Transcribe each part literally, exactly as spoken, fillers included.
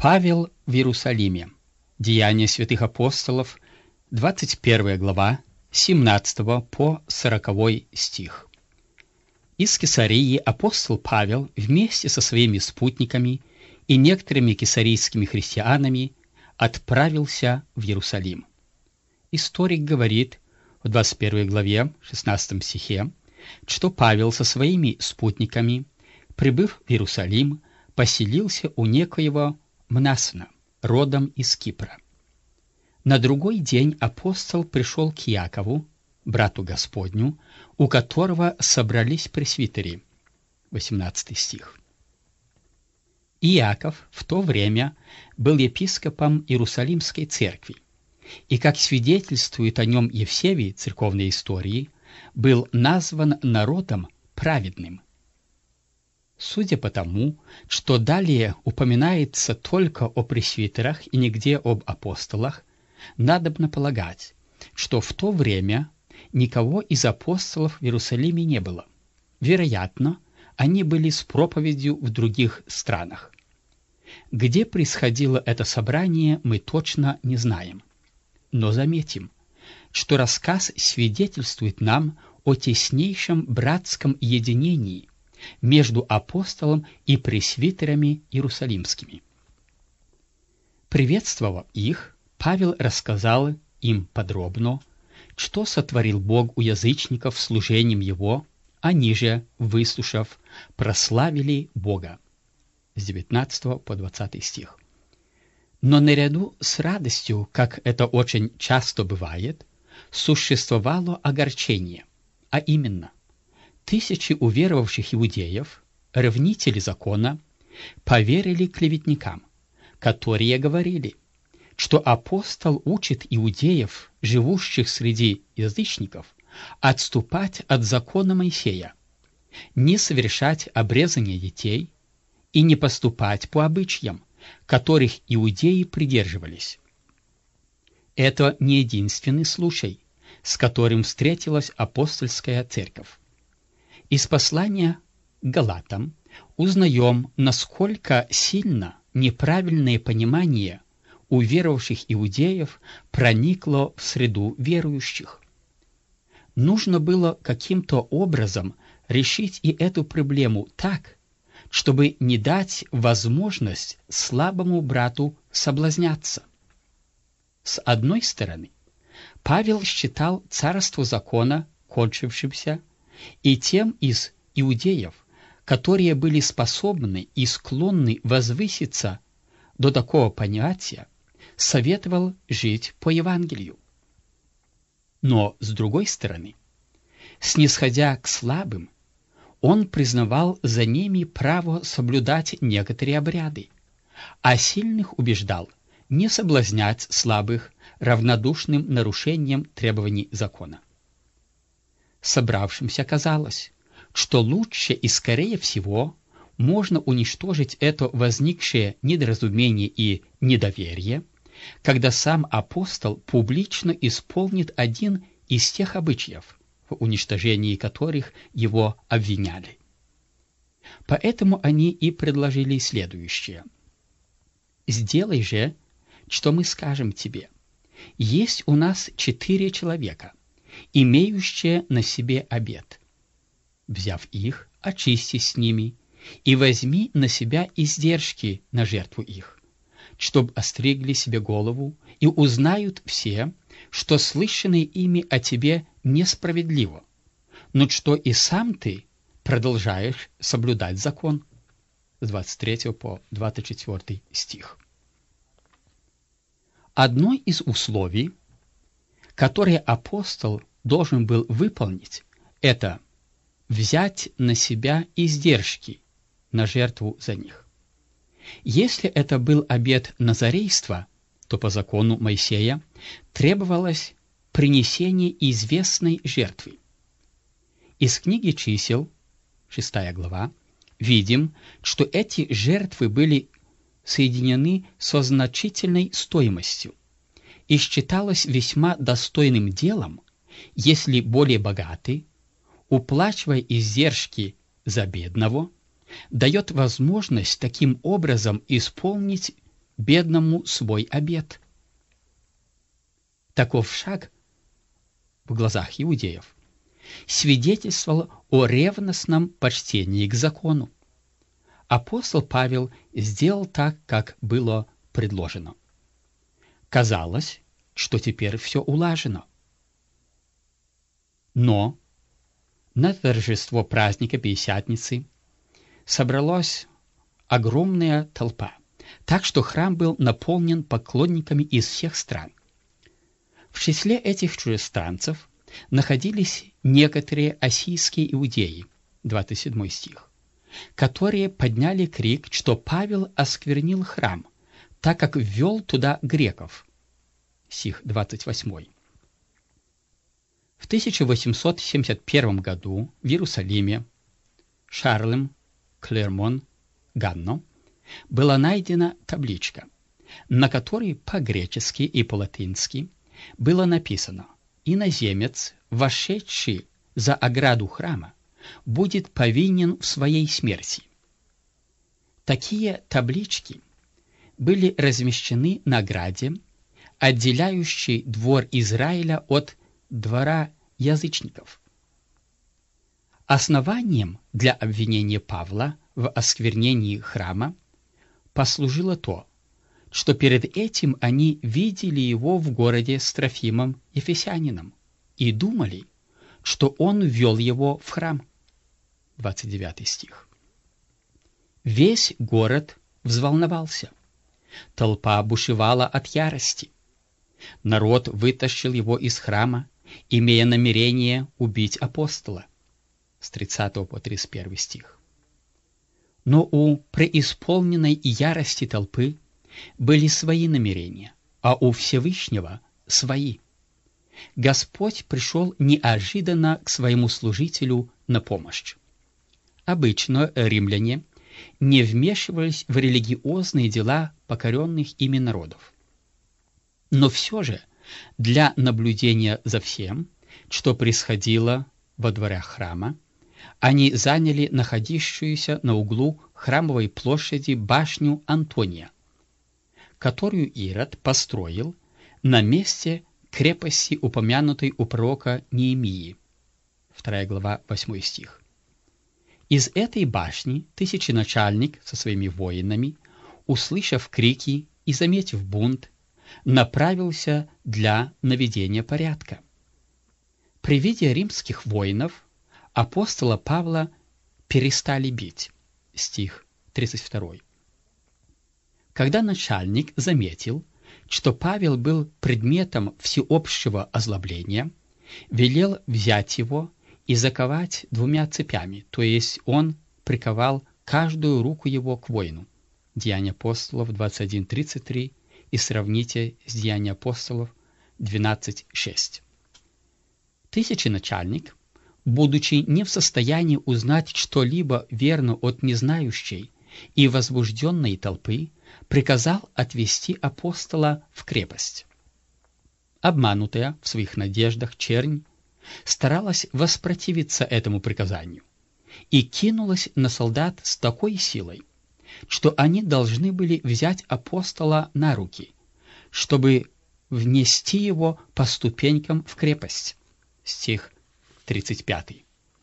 Павел в Иерусалиме. Деяния святых апостолов, двадцать первая глава, семнадцатого по сороковой стих. Из Кесарии апостол Павел вместе со своими спутниками и некоторыми кесарийскими христианами отправился в Иерусалим. Историк говорит в двадцать первой главе, шестнадцатом стихе, что Павел со своими спутниками, прибыв в Иерусалим, поселился у некоего Мнасона, родом из Кипра. На другой день апостол пришел к Иакову, брату Господню, у которого собрались пресвитеры. восемнадцатый стих. Иаков в то время был епископом Иерусалимской церкви, и, как свидетельствует о нем Евсевий церковной истории, был назван народом праведным. Судя по тому, что далее упоминается только о пресвитерах и нигде об апостолах, надобно полагать, что в то время никого из апостолов в Иерусалиме не было. Вероятно, они были с проповедью в других странах. Где происходило это собрание, мы точно не знаем. Но заметим, что рассказ свидетельствует нам о теснейшем братском единении между апостолом и пресвитерами иерусалимскими. Приветствовав их, Павел рассказал им подробно, что сотворил Бог у язычников служением Его, они же, выслушав, прославили Бога. С девятнадцатого по двадцатый стих. Но наряду с радостью, как это очень часто бывает, существовало огорчение, а именно, тысячи уверовавших иудеев, ревнители закона, поверили клеветникам, которые говорили, что апостол учит иудеев, живущих среди язычников, отступать от закона Моисея, не совершать обрезание детей и не поступать по обычаям, которых иудеи придерживались. Это не единственный случай, с которым встретилась апостольская церковь. Из послания к Галатам узнаем, насколько сильно неправильное понимание уверовавших иудеев проникло в среду верующих. Нужно было каким-то образом решить и эту проблему так, чтобы не дать возможность слабому брату соблазняться. С одной стороны, Павел считал царство закона кончившимся, и тем из иудеев, которые были способны и склонны возвыситься до такого понятия, советовал жить по Евангелию. Но, с другой стороны, снисходя к слабым, он признавал за ними право соблюдать некоторые обряды, а сильных убеждал не соблазнять слабых равнодушным нарушением требований закона. Собравшимся казалось, что лучше и скорее всего можно уничтожить это возникшее недоразумение и недоверие, когда сам апостол публично исполнит один из тех обычаев, в уничтожении которых его обвиняли. Поэтому они и предложили следующее. «Сделай же, что мы скажем тебе. Есть у нас четыре человека, имеющие на себе обет. Взяв их, очистись с ними и возьми на себя издержки на жертву их, чтоб остригли себе голову, и узнают все, что слышанное ими о тебе несправедливо, но что и сам ты продолжаешь соблюдать закон». С двадцать третьего по двадцать четвёртый стих. Одно из условий, которое апостол должен был выполнить, это взять на себя издержки на жертву за них. Если это был обет назарейства, то по закону Моисея требовалось принесение известной жертвы. Из книги чисел, шестая глава, видим, что эти жертвы были соединены со значительной стоимостью, и считалось весьма достойным делом, если более богатый, уплачивая издержки за бедного, дает возможность таким образом исполнить бедному свой обет. Таков шаг в глазах иудеев свидетельствовал о ревностном почтении к закону. Апостол Павел сделал так, как было предложено. Казалось, что теперь все улажено. Но на торжество праздника Пятидесятницы собралась огромная толпа, так что храм был наполнен поклонниками из всех стран. В числе этих чужестранцев находились некоторые ассийские иудеи, двадцать седьмой стих, которые подняли крик, что Павел осквернил храм, так как ввел туда греков, стих двадцать восьмой. В тысяча восемьсот семьдесят первом году в Иерусалиме Шарлем Клермон Ганно была найдена табличка, на которой по-гречески и по-латински было написано: «Иноземец, вошедший за ограду храма, будет повинен в своей смерти». Такие таблички были размещены на ограде, отделяющей двор Израиля от двора язычников. Основанием для обвинения Павла в осквернении храма послужило то, что перед этим они видели его в городе с Трофимом Ефесянином и думали, что он ввел его в храм. двадцать девятый стих. Весь город взволновался. Толпа бушевала от ярости. Народ вытащил его из храма, имея намерение убить апостола. С тридцатого по тридцать первый стих. Но у преисполненной ярости толпы были свои намерения, а у Всевышнего свои. Господь пришел неожиданно к своему служителю на помощь. Обычно римляне не вмешивались в религиозные дела покоренных ими народов. Но все же для наблюдения за всем, что происходило во дворах храма, они заняли находящуюся на углу храмовой площади башню Антония, которую Ирод построил на месте крепости, упомянутой у пророка Неемии. вторая глава, восьмой стих. Из этой башни тысяченачальник со своими воинами, услышав крики и заметив бунт, направился для наведения порядка. При виде римских воинов апостола Павла перестали бить. Стих тридцать второй. Когда начальник заметил, что Павел был предметом всеобщего озлобления, велел взять его и заковать двумя цепями, то есть он приковал каждую руку его к воину. Деяния апостолов двадцать один тридцать три и сравните с Деяния апостолов двенадцать шесть. Тысяченачальник, будучи не в состоянии узнать что-либо верно от незнающей и возбужденной толпы, приказал отвести апостола в крепость. Обманутая в своих надеждах чернь старалась воспротивиться этому приказанию и кинулась на солдат с такой силой, что они должны были взять апостола на руки, чтобы внести его по ступенькам в крепость. Стих тридцать пятый.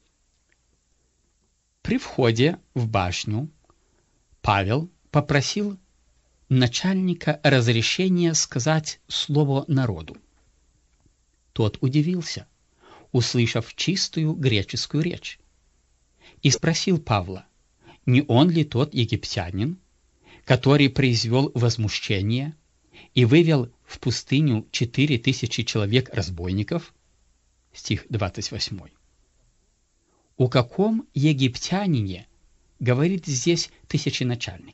При входе в башню Павел попросил начальника разрешения сказать слово народу. Тот удивился, услышав чистую греческую речь, и спросил Павла, не он ли тот египтянин, который произвел возмущение и вывел в пустыню четыре тысячи человек-разбойников? Стих двадцать восьмой. О каком египтянине говорит здесь тысяченачальник?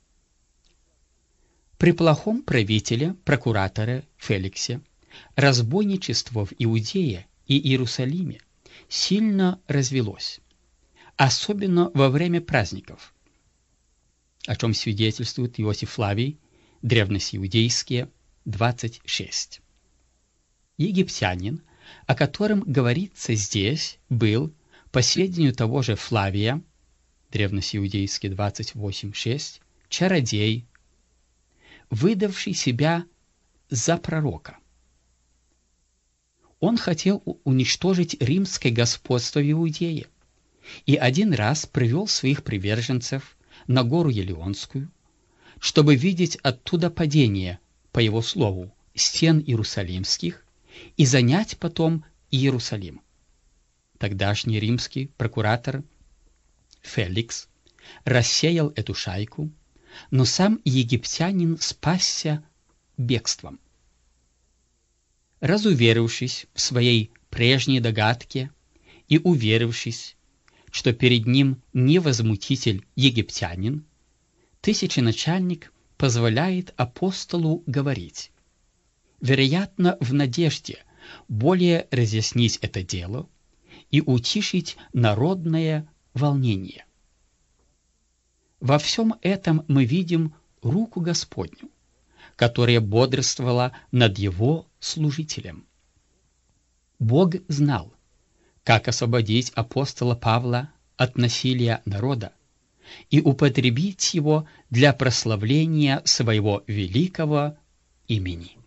При плохом правителе, прокураторе Феликсе, разбойничество в Иудее и Иерусалиме сильно развелось, особенно во время праздников, о чем свидетельствует Иосиф Флавий, древности иудейские, двадцать шесть. Египтянин, о котором говорится здесь, был, по сведению того же Флавия, древности иудейские, двадцать восемь шесть, чародей, выдавший себя за пророка. Он хотел уничтожить римское господство в Иудее и один раз привел своих приверженцев на гору Елеонскую, чтобы видеть оттуда падение, по его слову, стен иерусалимских и занять потом Иерусалим. Тогдашний римский прокуратор Феликс рассеял эту шайку, но сам египтянин спасся бегством. Разуверившись в своей прежней догадке и уверившись, что перед ним не возмутитель египтянин, тысяченачальник позволяет апостолу говорить, вероятно, в надежде более разъяснить это дело и утишить народное волнение. Во всем этом мы видим руку Господню, которая бодрствовала над его служителем. Бог знал, как освободить апостола Павла от насилия народа и употребить его для прославления своего великого имени.